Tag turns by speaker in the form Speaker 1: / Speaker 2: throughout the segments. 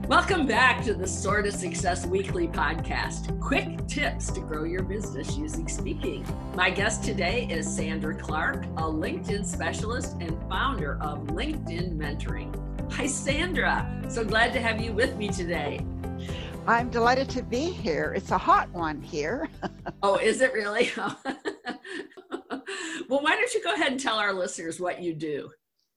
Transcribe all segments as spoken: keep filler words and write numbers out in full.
Speaker 1: Welcome back to the Soar to Success Weekly podcast. Quick tips to grow your business using speaking. My guest today is Sandra Clark, a LinkedIn specialist and founder of LinkedIn Mentoring. Hi, Sandra. So glad to have you with me today.
Speaker 2: I'm delighted to be here. It's a hot one here.
Speaker 1: Oh, is it really? Well, why don't you go ahead and tell our listeners what you do?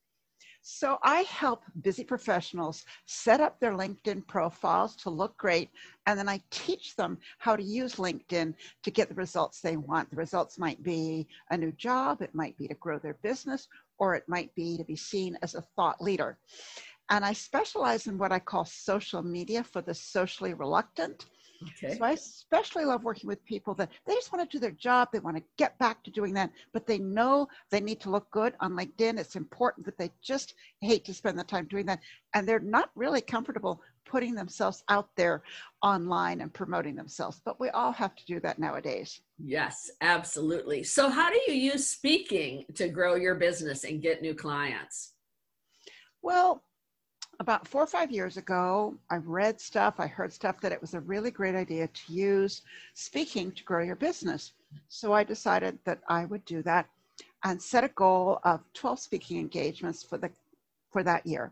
Speaker 2: So I help busy professionals set up their LinkedIn profiles to look great, and then I teach them how to use LinkedIn to get the results they want. The results might be a new job, it might be to grow their business, or it might be to be seen as a thought leader. And I specialize in what I call social media for the socially reluctant.
Speaker 1: Okay.
Speaker 2: So I especially love working with people that they just want to do their job. They want to get back to doing that, but they know they need to look good on LinkedIn. It's important, but they just hate to spend the time doing that. And they're not really comfortable putting themselves out there online and promoting themselves. But we all have to do that nowadays.
Speaker 1: Yes, absolutely. So how do you use speaking to grow your business and get new clients?
Speaker 2: Well, about four or five years ago, I read stuff, I heard stuff that it was a really great idea to use speaking to grow your business. So I decided that I would do that and set a goal of twelve speaking engagements for the for that year.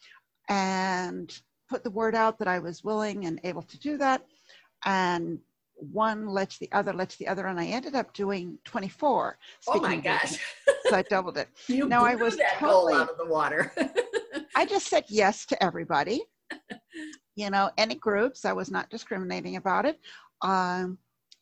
Speaker 2: And put the word out that I was willing and able to do that. And one led to the other, led to the other, and I ended up doing twenty-four.
Speaker 1: Oh my gosh.
Speaker 2: So I doubled it.
Speaker 1: You
Speaker 2: now
Speaker 1: blew
Speaker 2: I was
Speaker 1: that
Speaker 2: totally,
Speaker 1: goal out of the water.
Speaker 2: I just said yes to everybody. You know, any groups, I was not discriminating about it. Um,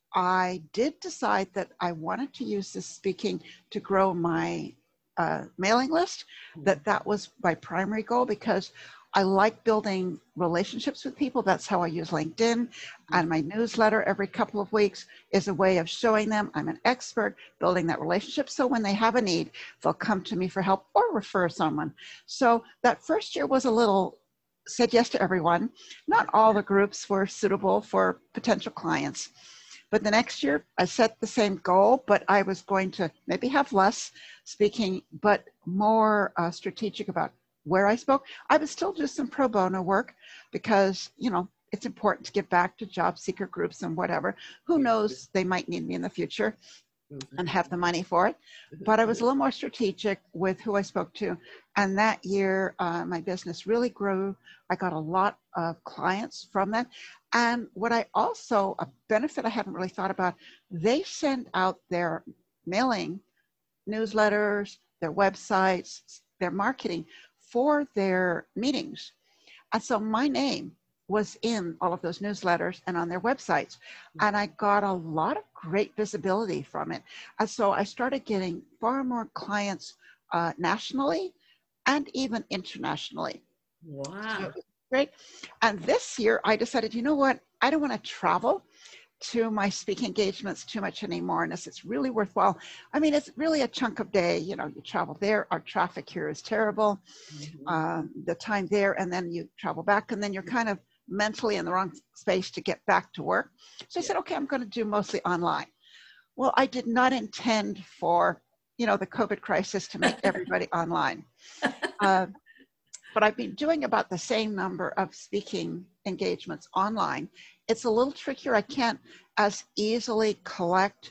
Speaker 2: I did decide that I wanted to use this speaking to grow my uh, mailing list, that that was my primary goal because I like building relationships with people. That's how I use LinkedIn, and my newsletter every couple of weeks is a way of showing them I'm an expert, building that relationship. So when they have a need, they'll come to me for help or refer someone. So that first year was a little, said yes to everyone. Not all the groups were suitable for potential clients. But the next year I set the same goal, but I was going to maybe have less speaking, but more uh, strategic about where I spoke. I would still do some pro bono work because, you know, it's important to give back to job seeker groups and whatever. Who knows, they might need me in the future and have the money for it. But I was a little more strategic with who I spoke to. And that year, uh, my business really grew. I got a lot of clients from that. And what I also, a benefit I haven't really thought about, they send out their mailing newsletters, their websites, their marketing for their meetings. And so my name was in all of those newsletters and on their websites. And I got a lot of great visibility from it. And so I started getting far more clients uh, nationally and even internationally.
Speaker 1: Wow.
Speaker 2: So it was great. And this year I decided, you know what? I don't want to travel to my speaking engagements too much anymore unless it's really worthwhile. I mean, it's really a chunk of day. You know, you travel there. Our traffic here is terrible. Mm-hmm. Um, the time there, and then you travel back, and then you're kind of mentally in the wrong space to get back to work. So I yeah. said, okay, I'm going to do mostly online. Well, I did not intend for, you know, the COVID crisis to make everybody online. Uh, but I've been doing about the same number of speaking engagements online. It's a little trickier. I can't as easily collect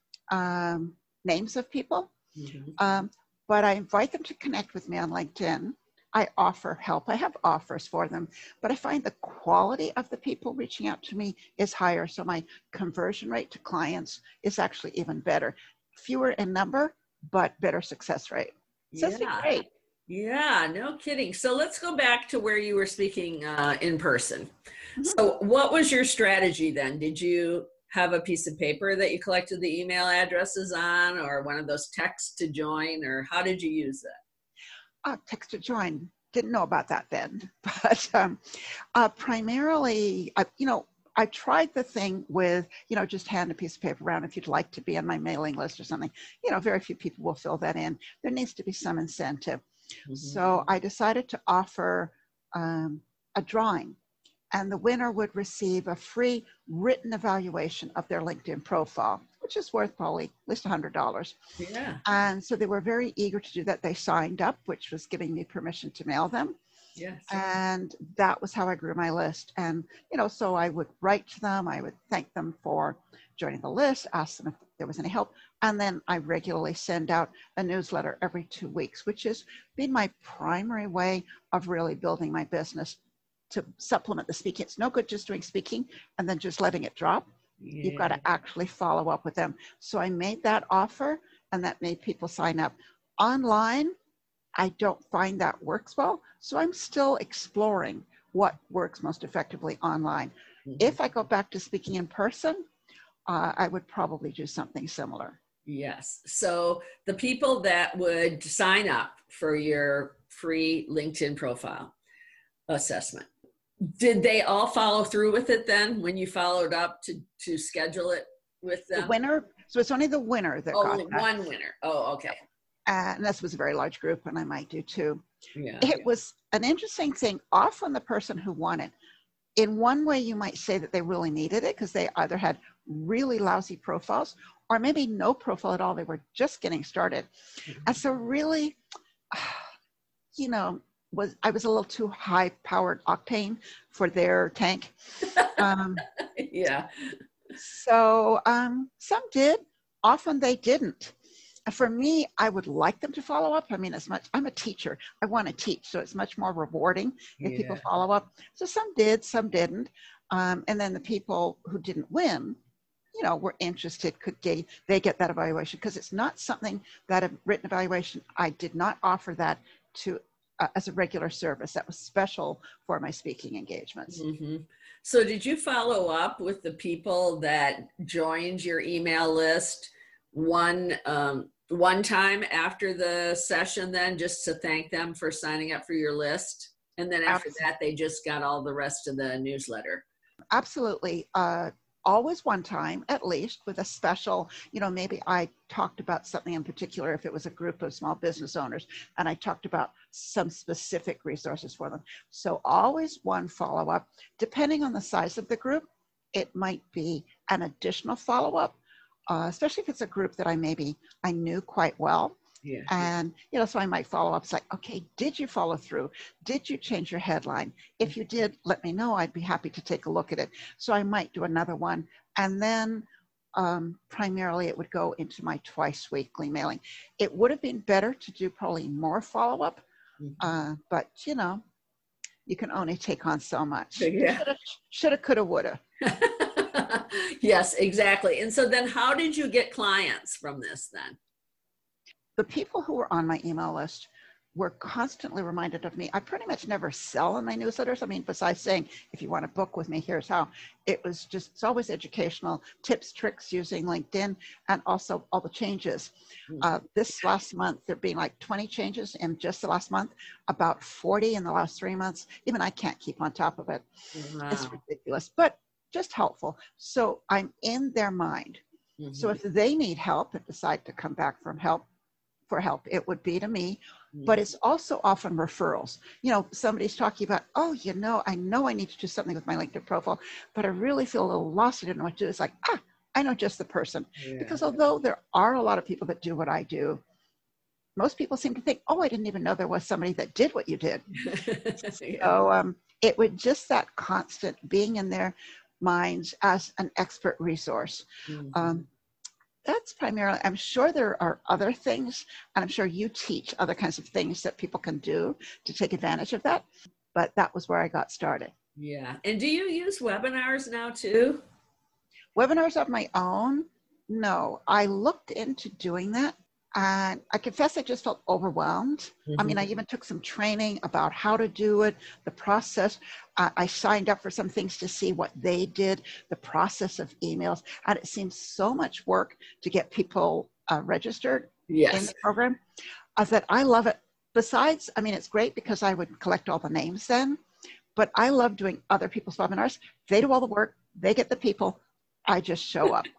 Speaker 2: um, names of people, mm-hmm. um, but I invite them to connect with me on LinkedIn. I offer help. I have offers for them, but I find the quality of the people reaching out to me is higher. So my conversion rate to clients is actually even better. Fewer in number, but better success rate. So
Speaker 1: yeah.
Speaker 2: it's great.
Speaker 1: Yeah, no kidding. So let's go back to where you were speaking uh, in person. Mm-hmm. So what was your strategy then? Did you have a piece of paper that you collected the email addresses on, or one of those texts to join, or how did you use that?
Speaker 2: Uh, text to join. Didn't know about that then. But um, uh, primarily, uh, you know, I tried the thing with, you know, just hand a piece of paper around if you'd like to be on my mailing list or something. You know, very few people will fill that in. There needs to be some incentive. Mm-hmm. So I decided to offer um, a drawing, and the winner would receive a free written evaluation of their LinkedIn profile, which is worth probably at least one hundred dollars.
Speaker 1: Yeah.
Speaker 2: And so they were very eager to do that. They signed up, which was giving me permission to mail them.
Speaker 1: Yes.
Speaker 2: And that was how I grew my list. And, you know, so I would write to them, I would thank them for joining the list, ask them if there was any help. And then I regularly send out a newsletter every two weeks, which has been my primary way of really building my business to supplement the speaking. It's no good just doing speaking and then just letting it drop.
Speaker 1: Yeah.
Speaker 2: You've got to actually follow up with them. So I made that offer, and that made people sign up. Online, I don't find that works well. So I'm still exploring what works most effectively online. Mm-hmm. If I go back to speaking in person, uh, I would probably do something similar.
Speaker 1: Yes. So the people that would sign up for your free LinkedIn profile assessment, did they all follow through with it then when you followed up to, to schedule it with them?
Speaker 2: The winner. So it's only the winner that
Speaker 1: oh,
Speaker 2: got
Speaker 1: only
Speaker 2: that.
Speaker 1: One winner. Oh, okay.
Speaker 2: Uh, and this was a very large group, and I might do two.
Speaker 1: Yeah.
Speaker 2: It was an interesting thing. Often the person who won it, in one way you might say that they really needed it because they either had really lousy profiles or maybe no profile at all. They were just getting started. Mm-hmm. And so really, you know, was I was a little too high powered octane for their tank. Um,
Speaker 1: yeah.
Speaker 2: So um, some did, often they didn't. For me, I would like them to follow up. I mean, as much, I'm a teacher. I want to teach, so it's much more rewarding if
Speaker 1: yeah.
Speaker 2: people follow up. So some did, some didn't. Um, and then the people who didn't win, you know, were interested, could they, they get that evaluation? Because it's not something that a written evaluation, I did not offer that to uh, as a regular service. That was special for my speaking engagements.
Speaker 1: Mm-hmm. So did you follow up with the people that joined your email list one um, one time after the session then, just to thank them for signing up for your list? And then after Absolutely. that, they just got all the rest of the newsletter?
Speaker 2: Absolutely. Uh, always one time, at least, with a special, you know, maybe I talked about something in particular, if it was a group of small business owners, and I talked about some specific resources for them. So always one follow-up. Depending on the size of the group, it might be an additional follow-up, uh, especially if it's a group that I maybe I knew quite well.
Speaker 1: Yeah.
Speaker 2: And, you know, so I might follow up. It's like, okay, did you follow through? Did you change your headline? If you did, let me know. I'd be happy to take a look at it. So I might do another one. And then um, primarily it would go into my twice weekly mailing. It would have been better to do probably more follow-up, mm-hmm. uh, but, you know, you can only take on so much.
Speaker 1: Yeah.
Speaker 2: Shoulda, shoulda, coulda, woulda.
Speaker 1: Yes, exactly. And so then how did you get clients from this then?
Speaker 2: The people who were on my email list were constantly reminded of me. I pretty much never sell in my newsletters. I mean, besides saying, if you want to book with me, here's how. It was just, it's always educational tips, tricks using LinkedIn, and also all the changes. Uh, this last month, there being like twenty changes in just the last month, about forty in the last three months. Even I can't keep on top of it. Wow. It's ridiculous, but just helpful. So I'm in their mind. Mm-hmm. So if they need help and decide to come back from help, for help, it would be to me, but it's also often referrals. You know, somebody's talking about, oh, you know, I know I need to do something with my LinkedIn profile, but I really feel a little lost. I don't know what to do. It's like, ah, I know just the person. Yeah. Because although there are a lot of people that do what I do, most people seem to think, oh, I didn't even know there was somebody that did what you did. Yeah. So um, it would just that constant being in their minds as an expert resource. Mm-hmm. Um, That's primarily, I'm sure there are other things, and I'm sure you teach other kinds of things that people can do to take advantage of that, but that was where I got started.
Speaker 1: Yeah. And do you use webinars now too?
Speaker 2: Webinars of my own? No. I looked into doing that, and I confess I just felt overwhelmed. Mm-hmm. I mean, I even took some training about how to do it, the process. Uh, I signed up for some things to see what they did, the process of emails, and it seems so much work to get people uh, registered yes. in the program uh, that I love it. Besides, I mean, it's great because I would collect all the names then, but I love doing other people's webinars. They do all the work, they get the people, I just show up.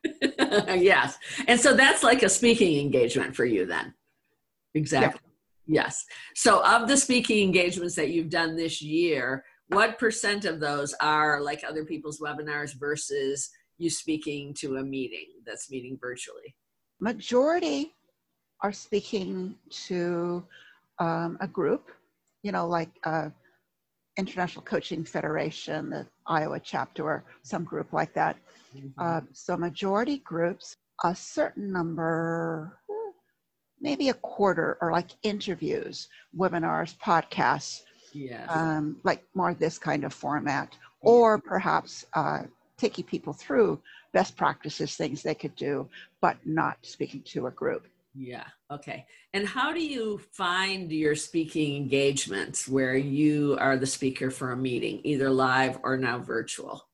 Speaker 1: Yes. And so that's like a speaking engagement for you then. Exactly. Yeah. Yes. So of the speaking engagements that you've done this year, what percent of those are like other people's webinars versus you speaking to a meeting that's meeting virtually?
Speaker 2: Majority are speaking to um, a group, you know, like uh, International Coaching Federation, the Iowa chapter, or some group like that. Mm-hmm. Uh, so majority groups, a certain number, maybe a quarter, are like interviews, webinars, podcasts,
Speaker 1: yes.
Speaker 2: um, like more this kind of format, or perhaps uh, taking people through best practices, things they could do, but not speaking to a group.
Speaker 1: Yeah. Okay. And how do you find your speaking engagements where you are the speaker for a meeting, either live or now virtual?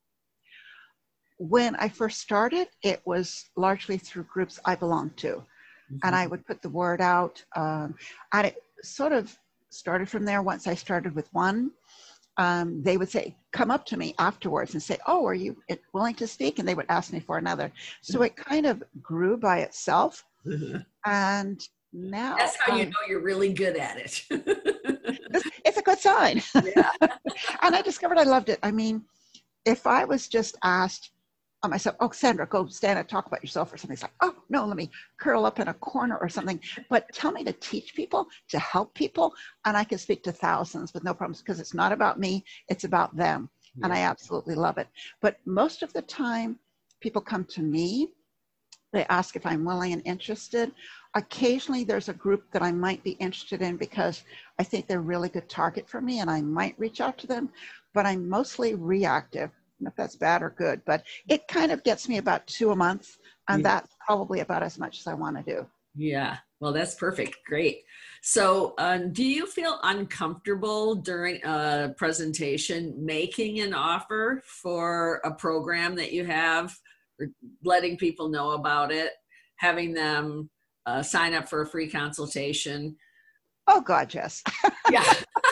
Speaker 2: When I first started, it was largely through groups I belonged to. Mm-hmm. And I would put the word out. Um, and it sort of started from there. Once I started with one, um, they would say, come up to me afterwards and say, oh, are you willing to speak? And they would ask me for another. So it kind of grew by itself. Mm-hmm. And now
Speaker 1: that's how you
Speaker 2: um,
Speaker 1: know you're really good at it.
Speaker 2: It's a good sign.
Speaker 1: Yeah.
Speaker 2: And I discovered I loved it. I mean, if I was just asked on myself, oh, Sandra, go stand and talk about yourself or something, it's like, oh, no, let me curl up in a corner or something. But tell me to teach people, to help people, and I can speak to thousands with no problems, because it's not about me, it's about them. Yeah. And I absolutely love it. But most of the time, people come to me. They ask if I'm willing and interested. Occasionally, there's a group that I might be interested in because I think they're a really good target for me, and I might reach out to them, but I'm mostly reactive. I don't know if that's bad or good, but it kind of gets me about two a month, and yeah. That's probably about as much as I want to do.
Speaker 1: Yeah, well, that's perfect. Great. So uh, do you feel uncomfortable during a presentation making an offer for a program that you have, letting people know about it, having them uh, sign up for a free consultation?
Speaker 2: Oh, God, yes.
Speaker 1: Yeah.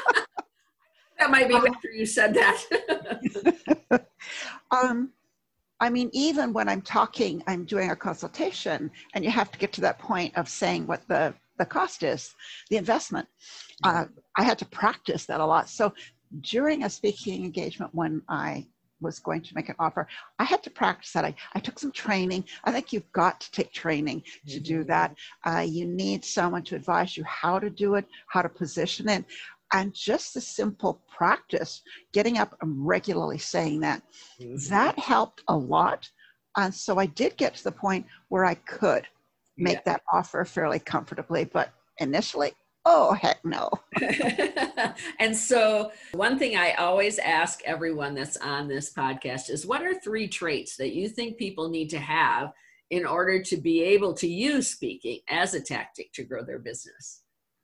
Speaker 1: That might be after you said that.
Speaker 2: um, I mean, even when I'm talking, I'm doing a consultation, and you have to get to that point of saying what the, the cost is, the investment. Uh, I had to practice that a lot. So during a speaking engagement, when I was going to make an offer, I had to practice that. I, I took some training. I think you've got to take training to mm-hmm. do that. Uh, you need someone to advise you how to do it, how to position it, and just the simple practice, getting up and regularly saying that, mm-hmm. that helped a lot. And so I did get to the point where I could make yeah. that offer fairly comfortably, but initially, oh, heck no.
Speaker 1: And so one thing I always ask everyone that's on this podcast is, what are three traits that you think people need to have in order to be able to use speaking as a tactic to grow their business?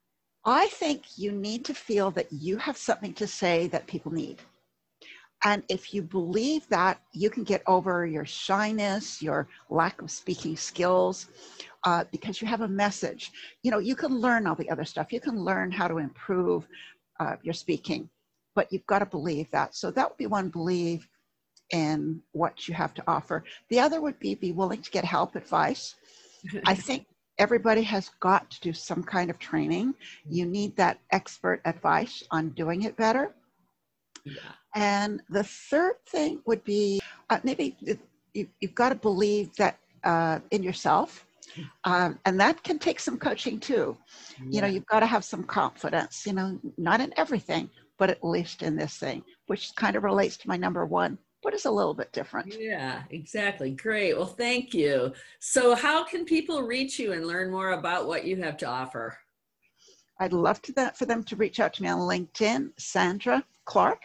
Speaker 2: I think you need to feel that you have something to say that people need. And if you believe that, you can get over your shyness, your lack of speaking skills, uh, because you have a message. You know, you can learn all the other stuff. You can learn how to improve uh, your speaking, but you've got to believe that. So that would be one, believe in what you have to offer. The other would be be willing to get help, advice. I think everybody has got to do some kind of training. You need that expert advice on doing it better. Yeah. And the third thing would be uh, maybe you, you've got to believe that uh, in yourself. Um, and that can take some coaching too. Yeah. You know, you've got to have some confidence, you know, not in everything, but at least in this thing, which kind of relates to my number one, but is a little bit different.
Speaker 1: Yeah, exactly. Great. Well, thank you. So how can people reach you and learn more about what you have to offer?
Speaker 2: I'd love to that for them to reach out to me on LinkedIn, Sandra Clark,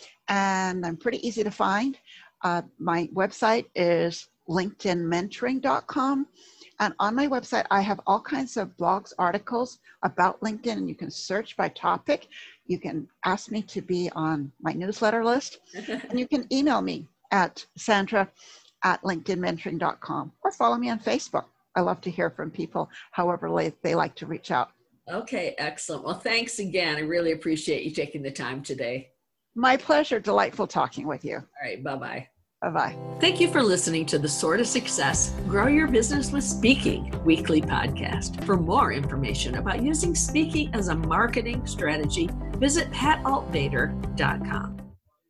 Speaker 2: and I'm pretty easy to find. Uh, my website is linkedin mentoring dot com. And on my website, I have all kinds of blogs, articles about LinkedIn, and you can search by topic. You can ask me to be on my newsletter list, and you can email me at Sandra at linkedin mentoring dot com, or follow me on Facebook. I love to hear from people, however they like to reach out.
Speaker 1: Okay, excellent. Well, thanks again. I really appreciate you taking the time today.
Speaker 2: My pleasure. Delightful talking with you.
Speaker 1: All right, bye-bye.
Speaker 2: Bye-bye.
Speaker 1: Thank you for listening to the Soar to Success, Grow Your Business with Speaking weekly podcast. For more information about using speaking as a marketing strategy, visit pat alt vader dot com.